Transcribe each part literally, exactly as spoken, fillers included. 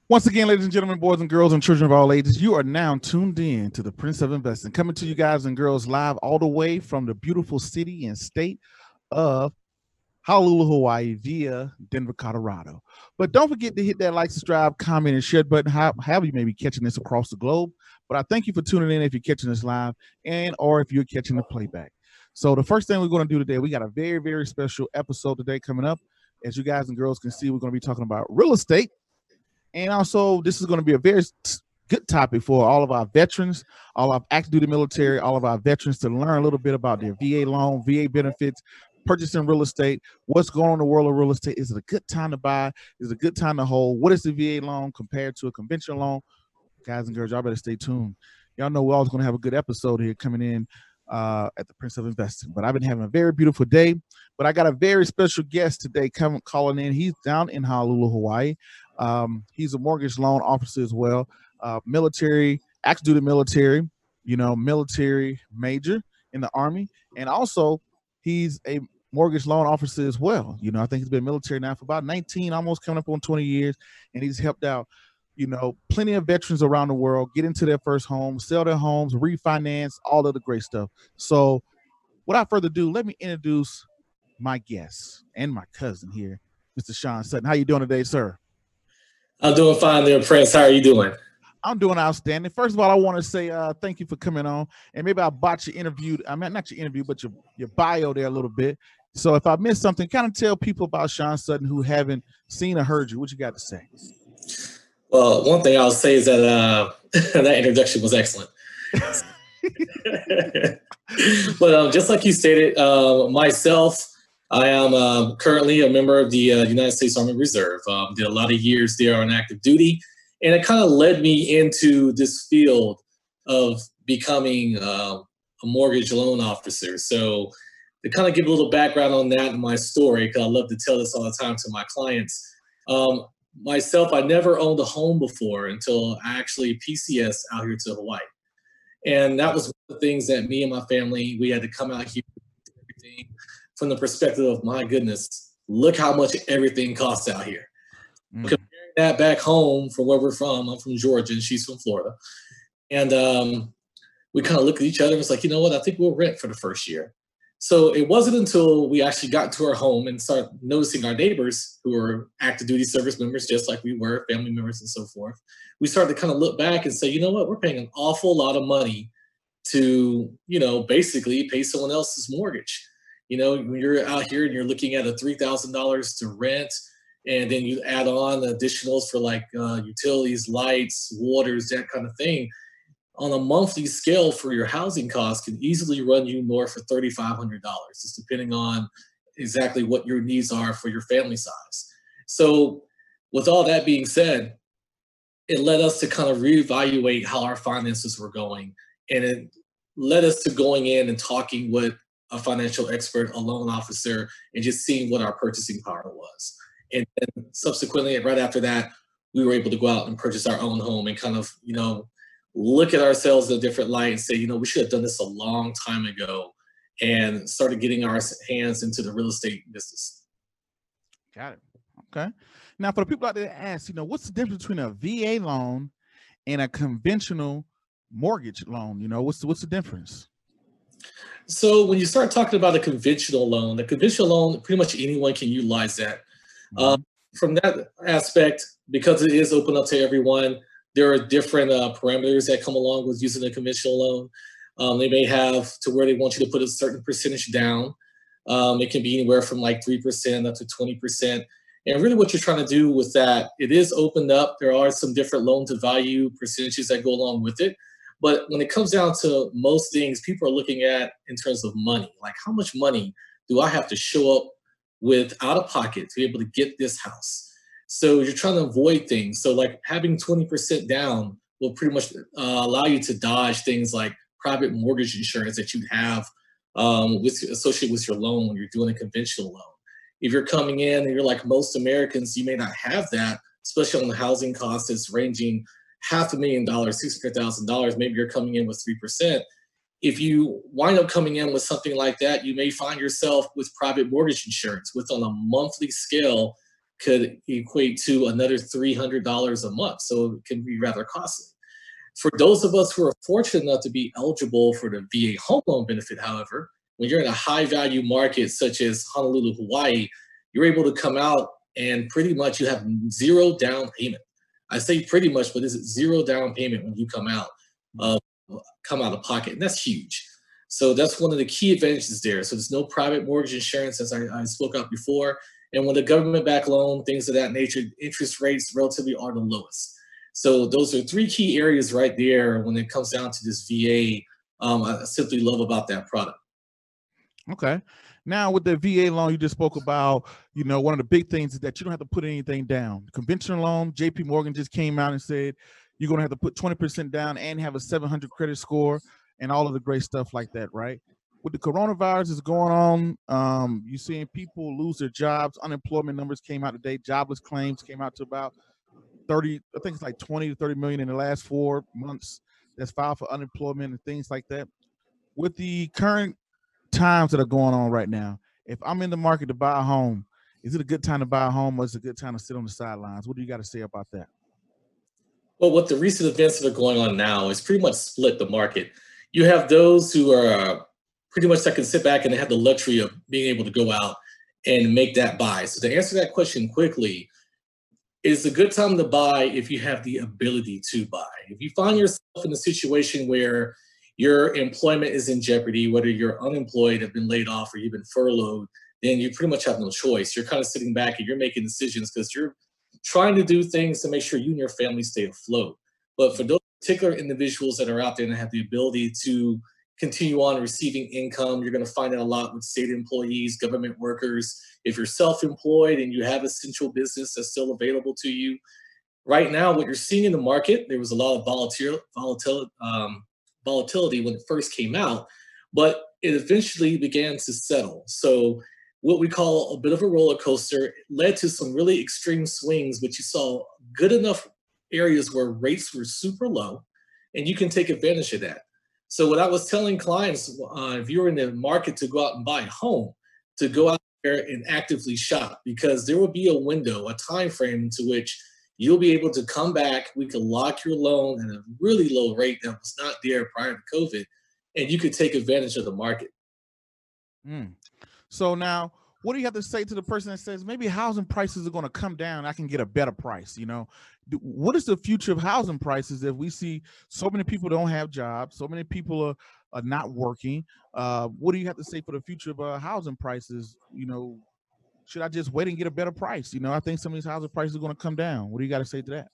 Once again, ladies and gentlemen, boys and girls, and children of all ages, you are now tuned in to the Prince of Investing, coming to you guys and girls live all the way from the beautiful city and state of Honolulu, Hawaii, via Denver, Colorado. But don't forget to hit that like, subscribe, comment, and share button, however you may be catching this across the globe. But I thank you for tuning in if you're catching this live and or if you're catching the playback. So the first thing we're going to do today, we got a very, very special episode today coming up. As you guys and girls can see, we're going to be talking about real estate. And also, this is going to be a very good topic for all of our veterans, all of our active duty military, all of our veterans to learn a little bit about their V A loan, V A benefits, purchasing real estate, what's going on in the world of real estate. Is it a good time to buy? Is it a good time to hold? What is the V A loan compared to a conventional loan? Guys and girls, y'all better stay tuned. Y'all know we're always going to have a good episode here coming in uh, at the Prince of Investing. But I've been having a very beautiful day. But I got a very special guest today coming calling in. He's down in Honolulu, Hawaii. Um, he's a mortgage loan officer as well, uh, military, active duty military, you know, military major in the Army. And also he's a mortgage loan officer as well. You know, I think he's been military now for about nineteen, almost coming up on twenty years. And he's helped out, you know, plenty of veterans around the world get into their first home, sell their homes, refinance, all of the great stuff. So without further ado, let me introduce my guest and my cousin here, Mister Sean Sutton. How you doing today, sir? I'm doing fine there, Prince. How are you doing? I'm doing outstanding. First of all, I want to say uh, thank you for coming on. And maybe I botched your interview. I mean, not your interview, but your, your bio there a little bit. So if I missed something, kind of tell people about Sean Sutton who haven't seen or heard you. What you got to say? Well, one thing I'll say is that uh, that introduction was excellent. But um, just like you stated, uh, myself, I am uh, currently a member of the uh, United States Army Reserve. Um, did a lot of years there on active duty, and it kind of led me into this field of becoming uh, a mortgage loan officer. So to kind of give a little background on that and my story, because I love to tell this all the time to my clients. Um, myself, I never owned a home before until I actually P C S out here to Hawaii. And that was one of the things that me and my family, we had to come out here everything from the perspective of, my goodness, look how much everything costs out here. Mm. Comparing that back home from where we're from, I'm from Georgia and she's from Florida. And um, we kind of looked at each other and was like, you know what, I think we'll rent for the first year. So it wasn't until we actually got to our home and started noticing our neighbors who were active duty service members, just like we were, family members and so forth. We started to kind of look back and say, you know what, we're paying an awful lot of money to, you know, basically pay someone else's mortgage. You know, when you're out here and you're looking at a three thousand dollars to rent, and then you add on additionals for like uh, utilities, lights, waters, that kind of thing, on a monthly scale for your housing costs can easily run you north of three thousand five hundred dollars, just depending on exactly what your needs are for your family size. So with all that being said, it led us to kind of reevaluate how our finances were going. And it led us to going in and talking with a financial expert, a loan officer, and just seeing what our purchasing power was. And then subsequently, right after that, we were able to go out and purchase our own home and kind of, you know, look at ourselves in a different light and say, you know, we should have done this a long time ago and started getting our hands into the real estate business. Got it. Okay. Now, for the people out there that ask, you know, what's the difference between a V A loan and a conventional mortgage loan? You know, what's the, what's the difference? So when you start talking about a conventional loan, the conventional loan, pretty much anyone can utilize that. Mm-hmm. Um, from that aspect, because it is open up to everyone, there are different uh, parameters that come along with using a conventional loan. Um, they may have to where they want you to put a certain percentage down. Um, it can be anywhere from like three percent up to twenty percent. And really what you're trying to do with that, it is opened up. There are some different loan to value percentages that go along with it. But when it comes down to most things, people are looking at in terms of money, like how much money do I have to show up with out of pocket to be able to get this house? So you're trying to avoid things. So like having twenty percent down will pretty much uh, allow you to dodge things like private mortgage insurance that you'd have um, with, associated with your loan when you're doing a conventional loan. If you're coming in and you're like most Americans, you may not have that, especially on the housing cost that's ranging half a million dollars, six hundred thousand dollars, maybe you're coming in with three percent. If you wind up coming in with something like that, you may find yourself with private mortgage insurance, with on a monthly scale could equate to another three hundred dollars a month. So it can be rather costly. For those of us who are fortunate enough to be eligible for the V A home loan benefit, however, when you're in a high value market such as Honolulu, Hawaii, you're able to come out and pretty much you have zero down payment. I say pretty much, but is it zero down payment when you come out, uh, come out of pocket? And that's huge. So that's one of the key advantages there. So there's no private mortgage insurance, as I, I spoke about before. And with a government-backed loan, things of that nature, interest rates relatively are the lowest. So those are three key areas right there when it comes down to this V A. Um, I simply love about that product. Okay. Now with the V A loan you just spoke about, you know, one of the big things is that you don't have to put anything down. Conventional loan, J P Morgan just came out and said you're going to have to put twenty percent down and have a seven hundred credit score and all of the great stuff like that, right? With the coronavirus is going on, um, you're seeing people lose their jobs. Unemployment numbers came out today. Jobless claims came out to about thirty, I think it's like twenty to thirty million in the last four months that's filed for unemployment and things like that. With the current times that are going on right now, if I'm in the market to buy a home, is it a good time to buy a home or is it a good time to sit on the sidelines? What do you got to say about that? Well, what the recent events that are going on now is pretty much split the market. You have those who are uh, pretty much that can sit back and they have the luxury of being able to go out and make that buy. So to answer that question quickly, it's a good time to buy if you have the ability to buy. If you find yourself in a situation where your employment is in jeopardy, whether you're unemployed, have been laid off, or you've been furloughed, then you pretty much have no choice. You're kind of sitting back and you're making decisions because you're trying to do things to make sure you and your family stay afloat. But for those particular individuals that are out there and have the ability to continue on receiving income, you're going to find it a lot with state employees, government workers. If you're self-employed and you have essential business that's still available to you, right now, what you're seeing in the market, there was a lot of volatility, volatility, um, volatility when it first came out, but it eventually began to settle. So what we call a bit of a roller coaster led to some really extreme swings, but you saw good enough areas where rates were super low, and you can take advantage of that. So what I was telling clients, uh, if you're in the market to go out and buy a home, to go out there and actively shop, because there will be a window, a time frame into which you'll be able to come back. We could lock your loan at a really low rate that was not there prior to COVID, and you could take advantage of the market. Mm. So now, what do you have to say to the person that says maybe housing prices are going to come down? I can get a better price. You know, what is the future of housing prices if we see so many people don't have jobs, so many people are, are not working? Uh, what do you have to say for the future of uh, housing prices? You know, should I just wait and get a better price? You know, I think some of these housing prices are going to come down. What do you got to say to that?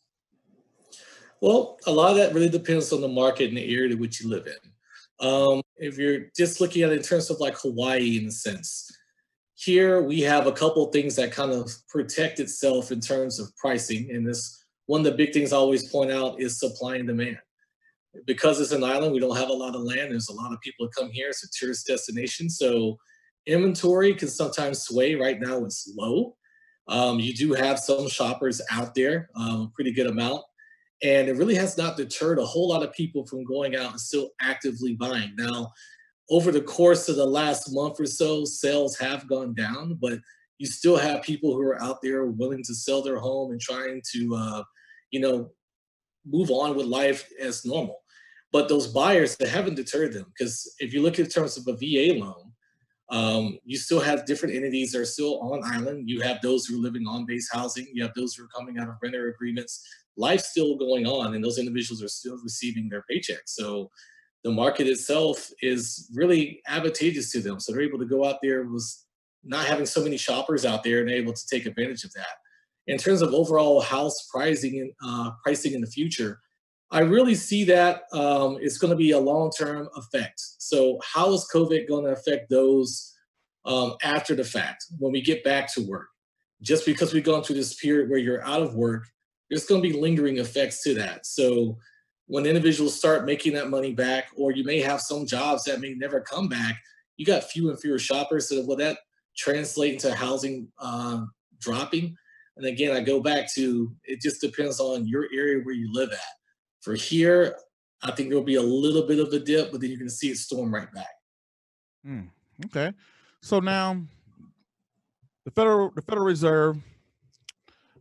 Well, a lot of that really depends on the market and the area in which you live in. Um, if you're just looking at it in terms of like Hawaii, in a sense, here we have a couple of things that kind of protect itself in terms of pricing. And this, one of the big things I always point out is supply and demand. Because it's an island, we don't have a lot of land. There's a lot of people that come here. It's a tourist destination. So inventory can sometimes sway. Right now it's low. Um, you do have some shoppers out there, um, a pretty good amount. And it really has not deterred a whole lot of people from going out and still actively buying. Now, over the course of the last month or so, sales have gone down, but you still have people who are out there willing to sell their home and trying to, uh, you know, move on with life as normal. But those buyers, that haven't deterred them, because if you look in terms of a V A loan, um, you still have different entities that are still on island. You have those who are living on base housing. You have those who are coming out of renter agreements. Life's still going on, and those individuals are still receiving their paychecks. So the market itself is really advantageous to them. So they're able to go out there with not having so many shoppers out there and able to take advantage of that. In terms of overall house pricing, uh, pricing in the future, I really see that um, it's going to be a long-term effect. So how is COVID going to affect those um, after the fact, when we get back to work? Just because we've gone through this period where you're out of work, there's going to be lingering effects to that. So when individuals start making that money back, or you may have some jobs that may never come back, you got fewer and fewer shoppers. So will that translate into housing uh, dropping? And again, I go back to, it just depends on your area where you live at. For here, I think there'll be a little bit of a dip, but then you're going to see it storm right back. Mm, okay. So now the Federal, the Federal Reserve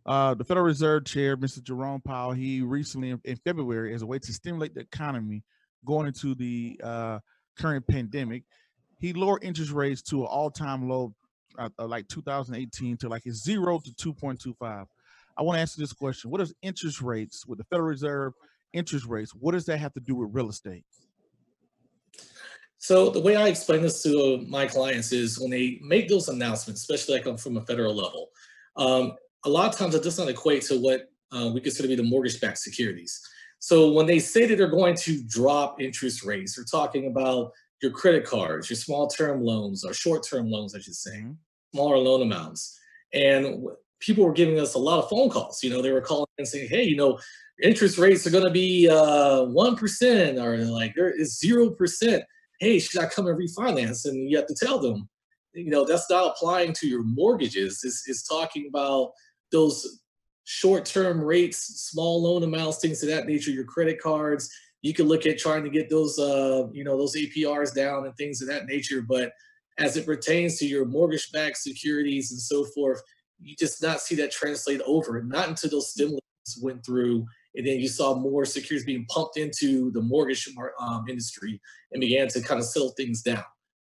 Uh, the Federal Reserve Chair, Mister Jerome Powell, he recently in, in February, as a way to stimulate the economy going into the uh, current pandemic, he lowered interest rates to an all-time low, uh, uh, like two thousand eighteen, to like a zero to two point two five. I want to answer this question: what does interest rates with the Federal Reserve interest rates? What does that have to do with real estate? So the way I explain this to my clients is when they make those announcements, especially like from a federal level, um, a lot of times it does not equate to what uh, we consider to be the mortgage-backed securities. So when they say that they're going to drop interest rates, they're talking about your credit cards, your small-term loans, or short-term loans, I should say, mm-hmm. smaller loan amounts. And people were giving us a lot of phone calls. You know, they were calling and saying, hey, you know, interest rates are going to be uh, one percent or like there is zero percent. Hey, should I come and refinance? And you have to tell them, you know, that's not applying to your mortgages. It's, it's talking about those short-term rates, small loan amounts, things of that nature, your credit cards. You can look at trying to get those, uh, you know, those A P Rs down and things of that nature. But as it pertains to your mortgage-backed securities and so forth, you just not see that translate over, not until those stimulus went through, and then you saw more securities being pumped into the mortgage um, industry and began to kind of settle things down.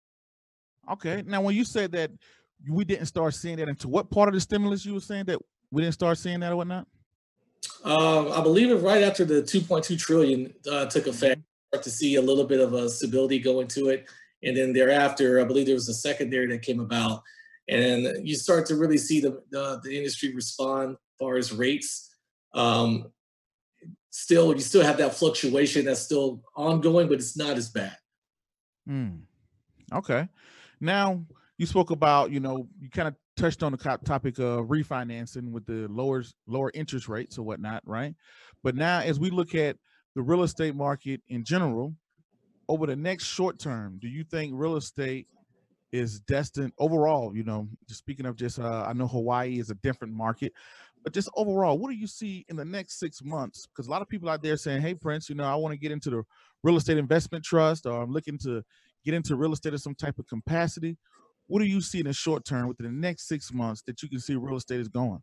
Okay. Now, when you said that we didn't start seeing that, into what part of the stimulus you were saying that we didn't start seeing that or whatnot? Um, I believe it right after the two point two trillion uh, took effect, start to see a little bit of a stability go into it. And then thereafter, I believe there was a secondary that came about, and you start to really see the, the, the industry respond as far as rates. Um, still, you still have that fluctuation that's still ongoing, but it's not as bad. Hmm. Okay. Now, you spoke about, you know, you kind of touched on the topic of refinancing with the lower, lower interest rates or whatnot, right? But now, as we look at the real estate market in general, over the next short term, do you think real estate is destined overall, you know, just speaking of just, uh, I know Hawaii is a different market, but just overall, what do you see in the next six months? Because a lot of people out there saying, hey, Prince, you know, I want to get into the real estate investment trust, or I'm looking to get into real estate in some type of capacity. What do you see in the short term within the next six months that you can see real estate is going?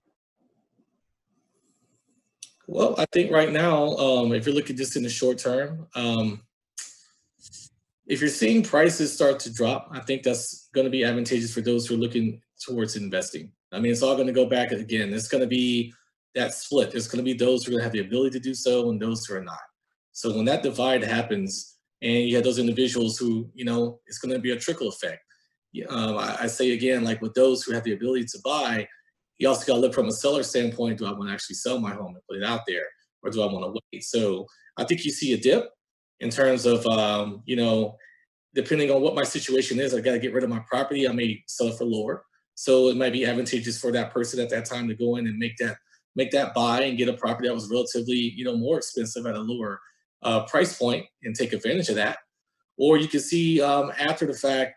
Well, I think right now, um, if you're looking just in the short term, um, if you're seeing prices start to drop, I think that's going to be advantageous for those who are looking towards investing. I mean, it's all going to go back again. It's going to be that split. There's going to be those who are going to have the ability to do so and those who are not. So when that divide happens and you have those individuals who, you know, it's going to be a trickle effect. Um, I, I say again, like with those who have the ability to buy, you also got to look from a seller standpoint. Do I want to actually sell my home and put it out there, or do I want to wait? So I think you see a dip in terms of, um, you know, depending on what my situation is, I got to get rid of my property. I may sell it for lower. So it might be advantageous for that person at that time to go in and make that make that buy and get a property that was relatively, you know, more expensive at a lower uh, price point and take advantage of that. Or you can see um, after the fact,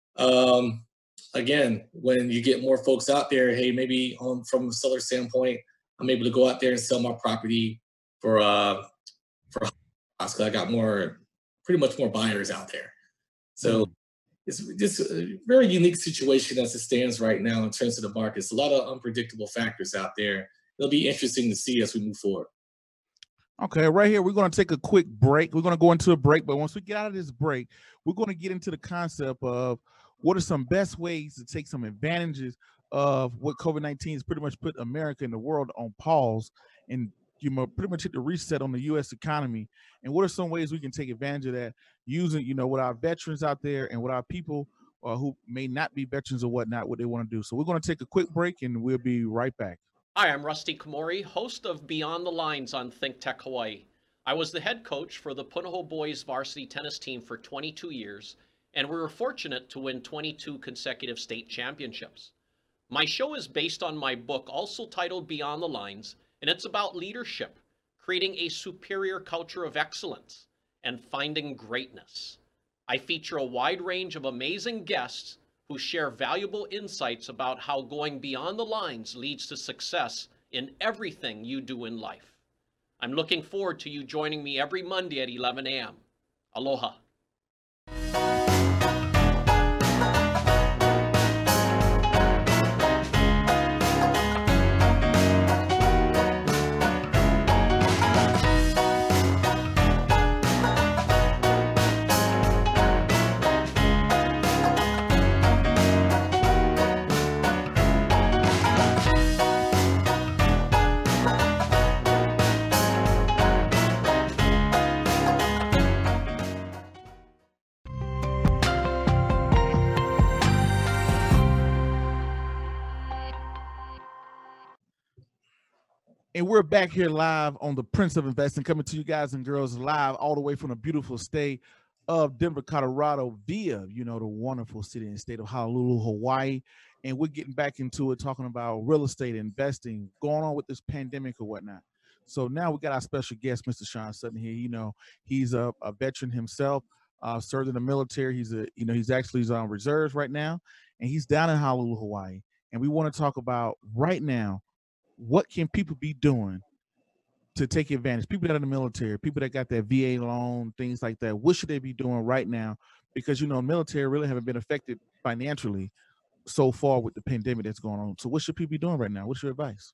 um, again, when you get more folks out there, hey, maybe on from a seller standpoint, I'm able to go out there and sell my property for uh, for because I got more, pretty much more buyers out there. So it's just a very unique situation as it stands right now in terms of the markets. A lot of unpredictable factors out there. It'll be interesting to see as we move forward. Okay, right here, we're going to take a quick break. We're going to go into a break, but once we get out of this break, we're going to get into the concept of what are some best ways to take some advantages of what COVID nineteen has pretty much put America and the world on pause, and you know, pretty much hit the reset on the U S economy. And what are some ways we can take advantage of that using, you know, with our veterans out there and with our people uh, who may not be veterans or whatnot, what they want to do. So we're going to take a quick break and we'll be right back. Hi, I'm Rusty Komori, host of Beyond the Lines on Think Tech Hawaii. I was the head coach for the Punahou Boys varsity tennis team for twenty-two years, and we were fortunate to win twenty-two consecutive state championships. My show is based on my book, also titled Beyond the Lines, and it's about leadership, creating a superior culture of excellence, and finding greatness. I feature a wide range of amazing guests who share valuable insights about how going beyond the lines leads to success in everything you do in life. I'm looking forward to you joining me every Monday at eleven a m Aloha. And we're back here live on the Prince of Investing, coming to you guys and girls live all the way from the beautiful state of Denver, Colorado, via, you know, the wonderful city and state of Honolulu, Hawaii. And we're getting back into it, talking about real estate investing, going on with this pandemic or whatnot. So now we got our special guest, Mister Sean Sutton here. You know, he's a, a veteran himself, uh, served in the military. He's a, you know, he's actually he's on reserves right now, and he's down in Honolulu, Hawaii. And we want to talk about right now, what can people be doing to take advantage? People that are in the military, people that got that V A loan, things like that. What should they be doing right now? Because, you know, military really haven't been affected financially so far with the pandemic that's going on. So what should people be doing right now? What's your advice?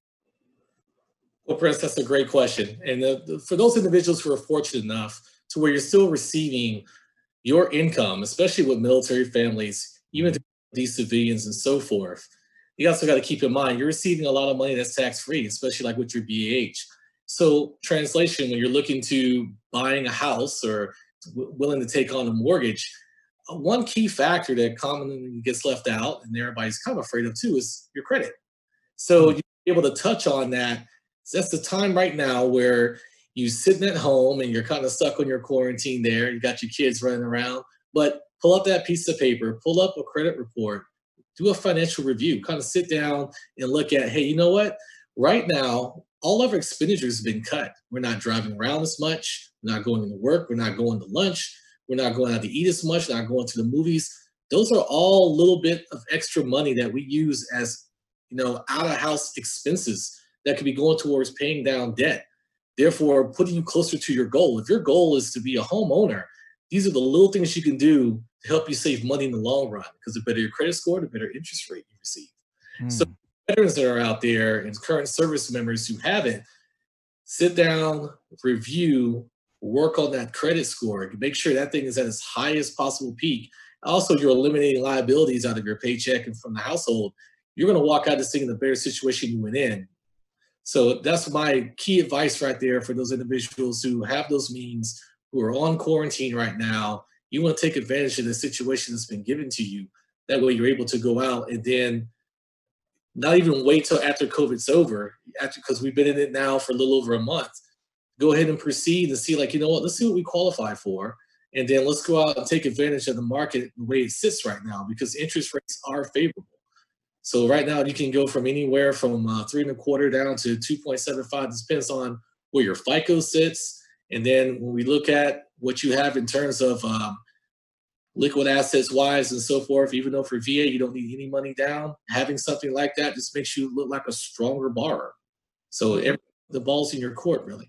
Well, Prince, that's a great question. And the, the, for those individuals who are fortunate enough to where you're still receiving your income, especially with military families, even these civilians and so forth, you also got to keep in mind, you're receiving a lot of money that's tax-free, especially like with your B A H. So translation, when you're looking to buying a house or w- willing to take on a mortgage, uh, one key factor that commonly gets left out and everybody's kind of afraid of too is your credit. So you're able to touch on that. So that's the time right now where you sitting at home and you're kind of stuck on your quarantine there. You got your kids running around, but pull up that piece of paper, pull up a credit report, do a financial review, kind of sit down and look at, hey, you know what? Right now, all of our expenditures have been cut. We're not driving around as much. We're not going to work. We're not going to lunch. We're not going out to eat as much, not going to the movies. Those are all a little bit of extra money that we use as, you know, out-of-house expenses that could be going towards paying down debt. Therefore, putting you closer to your goal. If your goal is to be a homeowner, these are the little things you can do to help you save money in the long run, because the better your credit score, the better interest rate you receive. Mm. So veterans that are out there and current service members who haven't, sit down, review, work on that credit score, make sure that thing is at its highest possible peak. Also, you're eliminating liabilities out of your paycheck and from the household. You're going to walk out this thing in a better situation you went in. So that's my key advice right there for those individuals who have those means, who are on quarantine right now. You want to take advantage of the situation that's been given to you. That way you're able to go out and then not even wait till after COVID's over, after, because we've been in it now for a little over a month. Go ahead and proceed and see, like, you know what, let's see what we qualify for. And then let's go out and take advantage of the market the way it sits right now, because interest rates are favorable. So right now you can go from anywhere from uh, three and a quarter down to two point seven five. This depends on where your FICO sits. And then when we look at what you have in terms of um, liquid assets wise and so forth, even though for V A you don't need any money down, having something like that just makes you look like a stronger borrower. So every, the ball's in your court, really.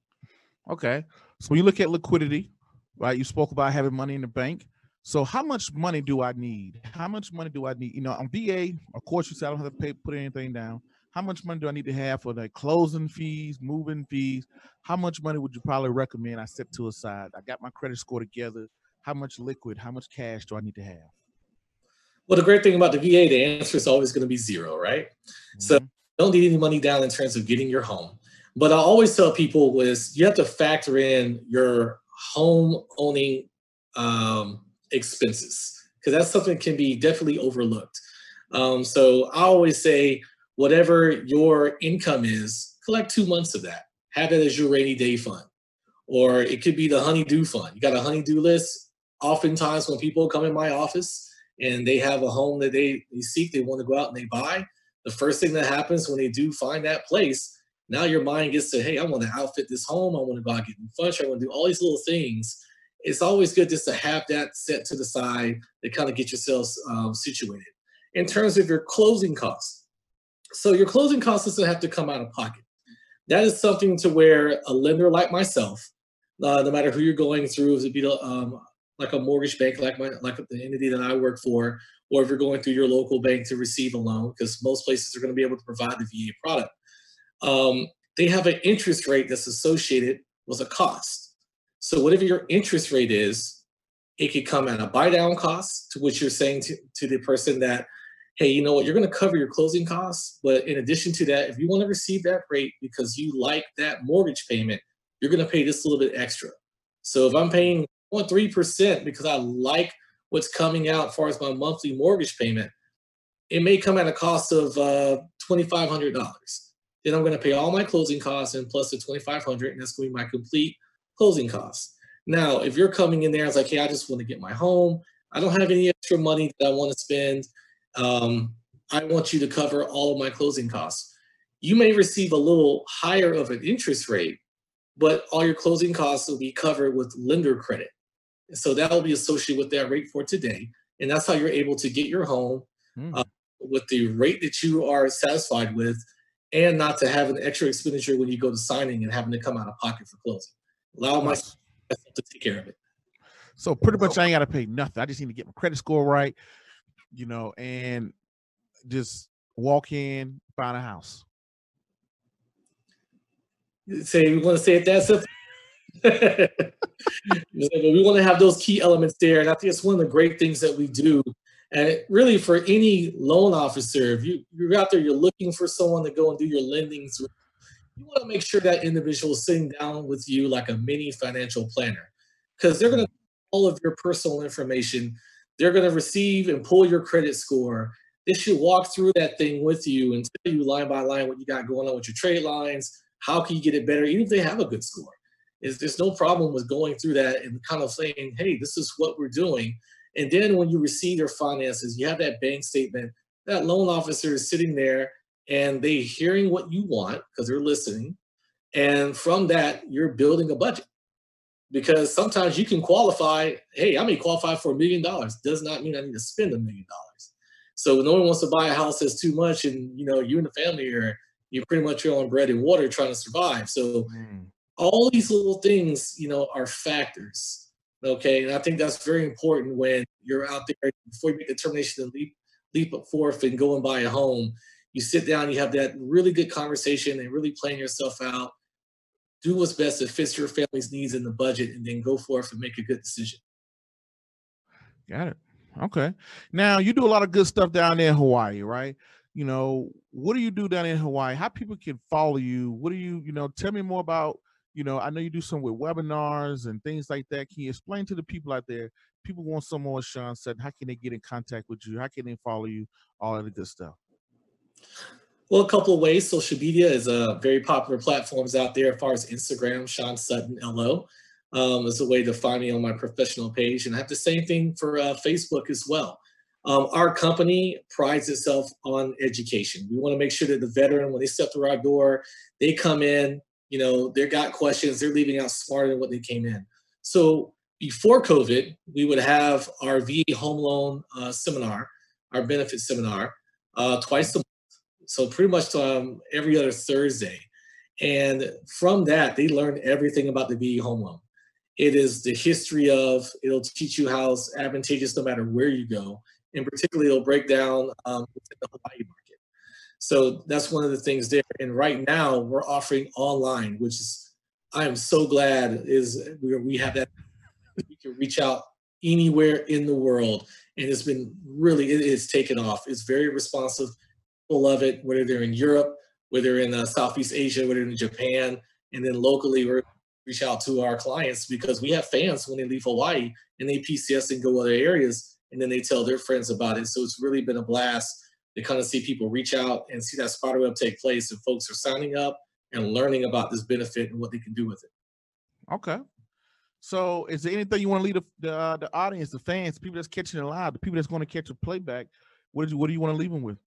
Okay. So when you look at liquidity, right, you spoke about having money in the bank. So how much money do I need? How much money do I need? You know, on V A, of course, you said I don't have to pay, put anything down. How much money do I need to have for the closing fees, moving fees? How much money would you probably recommend I set to aside? I got my credit score together. How much liquid, how much cash do I need to have? Well, the great thing about the V A, the answer is always going to be zero, right? Mm-hmm. So don't need any money down in terms of getting your home. But I always tell people is you have to factor in your home owning um, expenses, because that's something that can be definitely overlooked. Um, so I always say, whatever your income is, collect two months of that. Have it as your rainy day fund. Or it could be the honey-do fund. You got a honey-do list. Oftentimes when people come in my office and they have a home that they, they seek, they want to go out and they buy, the first thing that happens when they do find that place, now your mind gets to, hey, I want to outfit this home. I want to go out and get new furniture. I want to do all these little things. It's always good just to have that set to the side to kind of get yourselves um, situated. In terms of your closing costs, so your closing costs doesn't have to come out of pocket. That is something to where a lender like myself, uh, no matter who you're going through, if it be um, like a mortgage bank, like my like the entity that I work for, or if you're going through your local bank to receive a loan, because most places are going to be able to provide the V A product. Um, they have an interest rate that's associated with a cost. So whatever your interest rate is, it could come at a buy down cost, to which you're saying to, to the person that, hey, you know what, you're going to cover your closing costs. But in addition to that, if you want to receive that rate because you like that mortgage payment, you're going to pay this a little bit extra. So if I'm paying zero point three percent because I like what's coming out as far as my monthly mortgage payment, it may come at a cost of uh, two thousand five hundred dollars. Then I'm going to pay all my closing costs and plus the twenty-five hundred, and that's going to be my complete closing costs. Now, if you're coming in there, it's like, hey, I just want to get my home. I don't have any extra money that I want to spend. Um, I want you to cover all of my closing costs. You may receive a little higher of an interest rate, but all your closing costs will be covered with lender credit. So that will be associated with that rate for today. And that's how you're able to get your home mm. uh, with the rate that you are satisfied with, and not to have an extra expenditure when you go to signing and having to come out of pocket for closing. Allow myself to take care of it. So pretty much I ain't got to pay nothing. I just need to get my credit score right, you know, and just walk in, find a house. Say, we want to say it that simple. We want to have those key elements there. And I think it's one of the great things that we do. And really for any loan officer, if you, you're out there, you're looking for someone to go and do your lendings with, you want to make sure that individual is sitting down with you like a mini financial planner, because they're going to all of your personal information. They're going to receive and pull your credit score. They should walk through that thing with you and tell you line by line what you got going on with your trade lines. How can you get it better, even if they have a good score? Is there's no problem with going through that and kind of saying, hey, this is what we're doing. And then when you receive your finances, you have that bank statement, that loan officer is sitting there and they hearing what you want because they're listening. And from that, you're building a budget. Because sometimes you can qualify, hey, I may qualify for a million dollars. Does not mean I need to spend a million dollars. So no one wants to buy a house that's too much, and you know, you and the family are you're pretty much on bread and water trying to survive. So mm. all these little things, you know, are factors. Okay. And I think that's very important when you're out there before you make the determination to leap leap forth and go and buy a home. You sit down, you have that really good conversation and really plan yourself out. Do what's best that fits your family's needs in the budget, and then go forth and make a good decision. Got it. Okay. Now you do a lot of good stuff down there in Hawaii, right? You know, what do you do down in Hawaii? How people can follow you? What do you, you know, tell me more about, you know, I know you do some with webinars and things like that. Can you explain to the people out there, people want some more Sean Sutton, how can they get in contact with you? How can they follow you? All of the good stuff. Well, a couple of ways. Social media is a uh, very popular platforms out there as far as Instagram, Sean Sutton L O. Um, is a way to find me on my professional page. And I have the same thing for uh, Facebook as well. Um, our company prides itself on education. We want to make sure that the veteran, when they step through our door, they come in, you know, they've got questions, they're leaving out smarter than what they came in. So before COVID, we would have our V A home loan uh, seminar, our benefit seminar, uh, twice a month. So pretty much um, every other Thursday. And from that, they learn everything about the V A home loan. It is the history of, it'll teach you how it's advantageous no matter where you go. And particularly it'll break down um, within the Hawaii market. So that's one of the things there. And right now we're offering online, which is, I am so glad is we, we have that, we can reach out anywhere in the world. And it's been really, it is taken off. It's very responsive. People love it, whether they're in Europe, whether in uh, Southeast Asia, whether in Japan, and then locally we're reach out to our clients because we have fans when they leave Hawaii and they P C S and go other areas, and then they tell their friends about it. So it's really been a blast to kind of see people reach out and see that spider web take place, and folks are signing up and learning about this benefit and what they can do with it. Okay. So is there anything you want to lead the, the, uh, the audience, the fans, people that's catching it live, the people that's going to catch a playback? What, did you, what do you want to leave them with?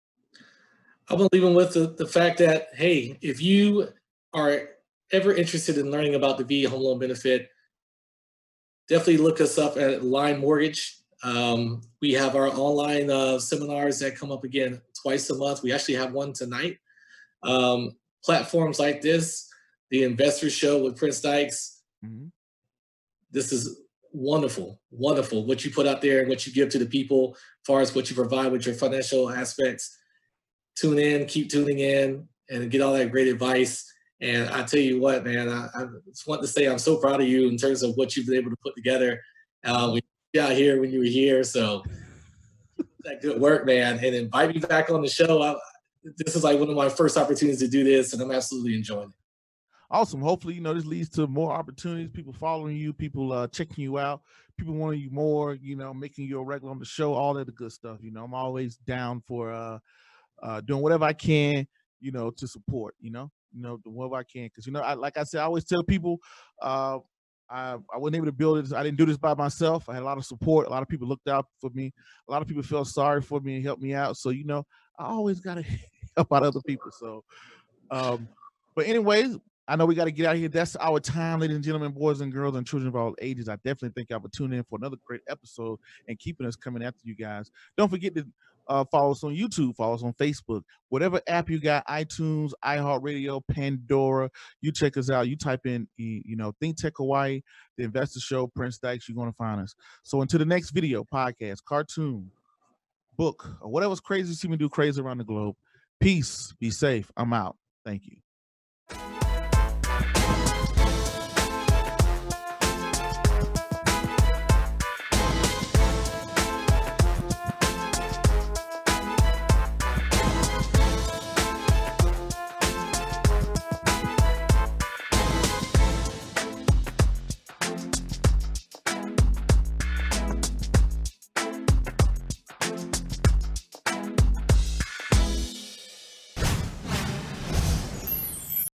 I want to leave them with the, the fact that, hey, if you are ever interested in learning about the V A home loan benefit, definitely look us up at Line Mortgage. Um, we have our online uh, seminars that come up again twice a month. We actually have one tonight. Um, platforms like this, the Investor Show with Prince Dykes. Mm-hmm. This is wonderful, wonderful. What you put out there and what you give to the people as far as what you provide with your financial aspects. Tune in, keep tuning in, and get all that great advice. And I tell you what, man, I, I just want to say I'm so proud of you in terms of what you've been able to put together. Uh, we got here when you were here, so that good work, man. And invite me back on the show. I, this is like one of my first opportunities to do this, and I'm absolutely enjoying it. Awesome. Hopefully, you know, this leads to more opportunities, people following you, people uh, checking you out, people wanting you more, you know, making you a regular on the show, all that good stuff. You know, I'm always down for uh, uh, doing whatever I can, you know, to support, you know, you know, whoever I can. Cause, you know, I, like I said, I always tell people, uh, I, I wasn't able to build this. I didn't do this by myself. I had a lot of support. A lot of people looked out for me. A lot of people felt sorry for me and helped me out. So, you know, I always got to help out other people. So, um, but anyways, I know we got to get out of here. That's our time, ladies and gentlemen, boys and girls, and children of all ages. I definitely thank y'all for tuning in for another great episode and keeping us coming after you guys. Don't forget to uh, follow us on YouTube, follow us on Facebook, whatever app you got, iTunes, iHeartRadio, Pandora. You check us out. You type in, you know, Think Tech Hawaii, The Investor Show, Prince Dykes. You're going to find us. So until the next video, podcast, cartoon, book, or whatever's crazy you see me do crazy around the globe. Peace. Be safe. I'm out. Thank you.